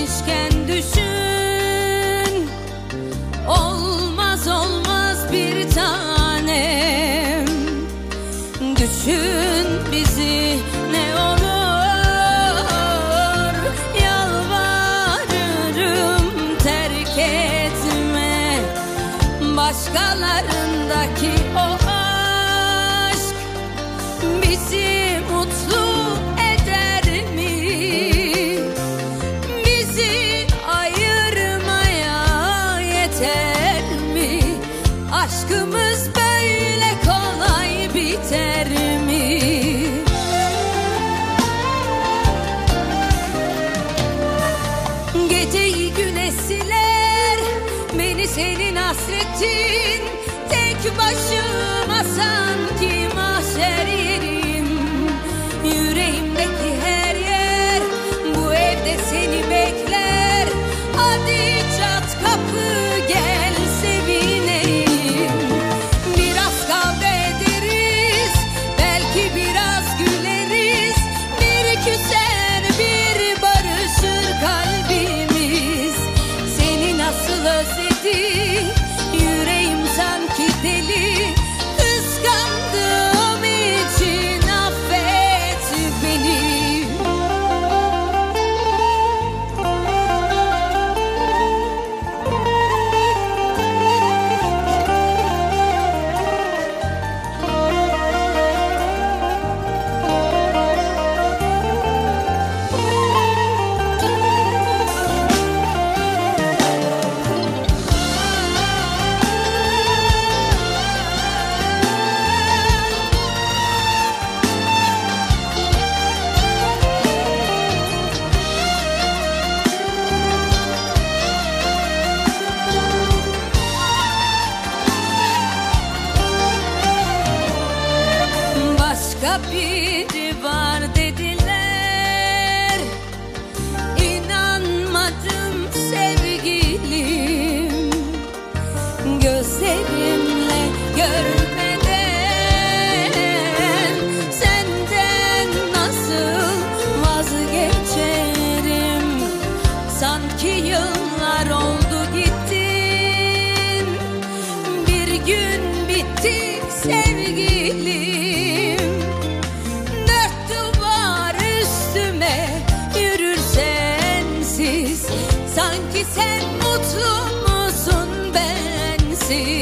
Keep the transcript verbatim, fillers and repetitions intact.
gençken düşün, olmaz olmaz bir tanem. Düşün bizi ne olur, yalvarırım terk etme. Başkalarındaki o aşk bizi mutlu eder mi? Bizi ayırmaya yeter mi? Aşkımız böyle kolay biter mi? Geceyi güneş siler, beni senin hasretin. Tek başıma sanki mahşer yerim. Yüreğimdeki her yer bu evde seni bekler. Hadi çat kapı gel sevineyim. Biraz kavga ederiz, belki biraz güleriz. Bir küser bir barışır kalbimiz. Seni nasıl özledim, yüreğim sanki deli. Kıskandığım için affet beni. Başka biri var dediler, İnanmadım sevgilim. Gözlerimle görmeden senden nasıl vazgeçerim? Sanki yıllar oldu gittin, bir gün bitti sevgilim. Dört duvar üstüme yürür sensiz. Sanki sen mutlu musun bensiz?